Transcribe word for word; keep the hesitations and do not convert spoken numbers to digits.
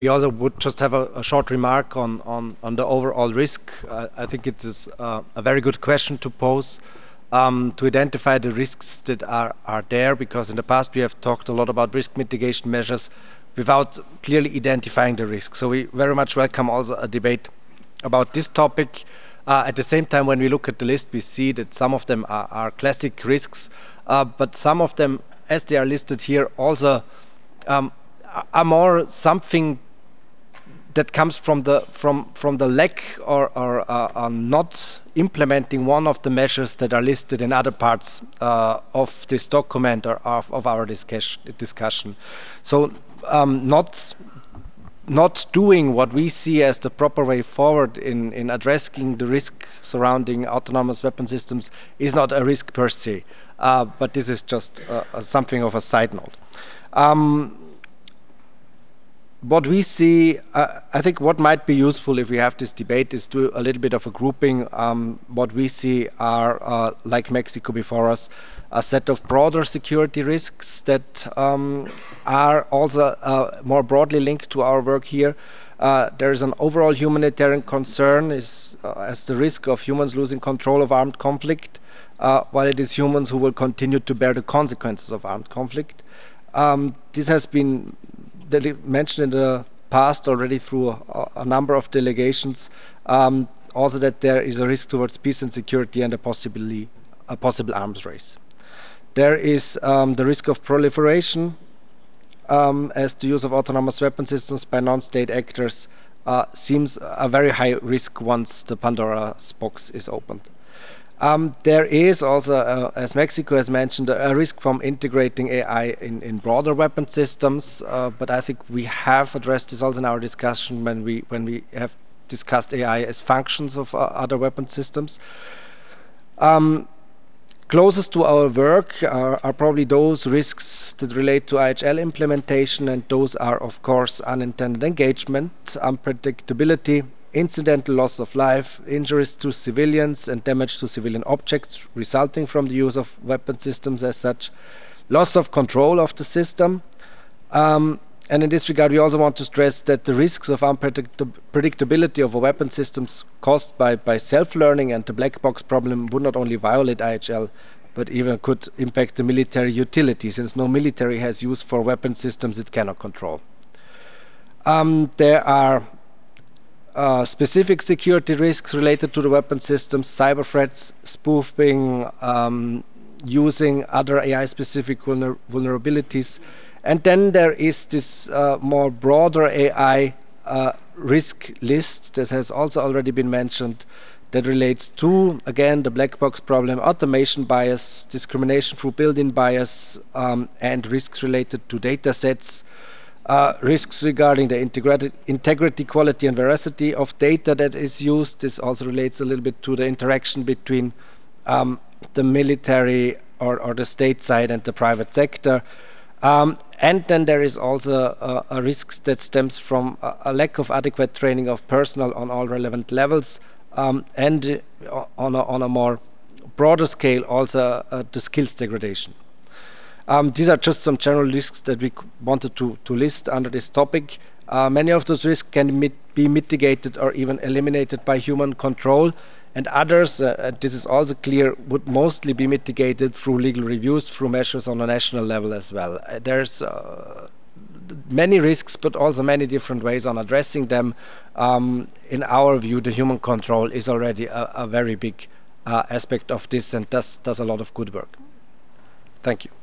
We also would just have a, a short remark on, on, on the overall risk. Uh, I think it is uh, a very good question to pose um, to identify the risks that are, are there, because in the past we have talked a lot about risk mitigation measures without clearly identifying the risk. So we very much welcome also a debate about this topic. Uh, at the same time, when we look at the list, we see that some of them are, are classic risks, uh, but some of them, as they are listed here, also um, are more something that comes from the from from the lack or, or uh, uh, not implementing one of the measures that are listed in other parts uh, of this document or of, of our discussion. discussion. So um, not not doing what we see as the proper way forward in, in addressing the risk surrounding autonomous weapon systems is not a risk per se, uh, but this is just uh, something of a side note. Um, what we see, uh, I think what might be useful if we have this debate is do a little bit of a grouping. Um, what we see are, uh, like Mexico before us, a set of broader security risks that um, are also uh, more broadly linked to our work here. Uh, there is an overall humanitarian concern is, uh, as the risk of humans losing control of armed conflict, uh, while it is humans who will continue to bear the consequences of armed conflict. Um, this has been mentioned in the past already through a, a number of delegations. Um, also, that there is a risk towards peace and security and a possibly a possible arms race. There is um, the risk of proliferation, um, as the use of autonomous weapon systems by non-state actors uh, seems a very high risk once the Pandora's box is opened. Um, there is also, uh, as Mexico has mentioned, a risk from integrating A I in, in broader weapon systems, uh, but I think we have addressed this also in our discussion when we when we have discussed A I as functions of uh, other weapon systems. Um, Closest to our work are, are probably those risks that relate to I H L implementation, and those are, of course, unintended engagement, unpredictability, incidental loss of life, injuries to civilians, and damage to civilian objects resulting from the use of weapon systems as such, loss of control of the system. Um, and in this regard, we also want to stress that the risks of unpredictability of a weapon systems caused by, by self-learning and the black box problem would not only violate I H L, but even could impact the military utility, since no military has use for weapon systems it cannot control. Um, there are uh, specific security risks related to the weapon systems, cyber threats, spoofing, um, using other A I-specific vulner vulnerabilities. And then there is this uh, more broader A I uh, risk list that has also already been mentioned, that relates to, again, the black box problem, automation bias, discrimination through built-in bias, um, and risks related to data sets, uh, risks regarding the integrity, integrity, quality, and veracity of data that is used. This also relates a little bit to the interaction between um, the military or, or the state side and the private sector. Um, and then there is also a, a risk that stems from a, a lack of adequate training of personnel on all relevant levels, um, and uh, on, a, on a more broader scale also uh, the skills degradation. Um, these are just some general risks that we wanted to, to list under this topic. Uh, many of those risks can mit be mitigated or even eliminated by human control, and others, uh, this is also clear, would mostly be mitigated through legal reviews, through measures on a national level as well. Uh, there's uh, many risks, but also many different ways on addressing them. Um, in our view, the human control is already a, a very big uh, aspect of this and does, does a lot of good work. Thank you.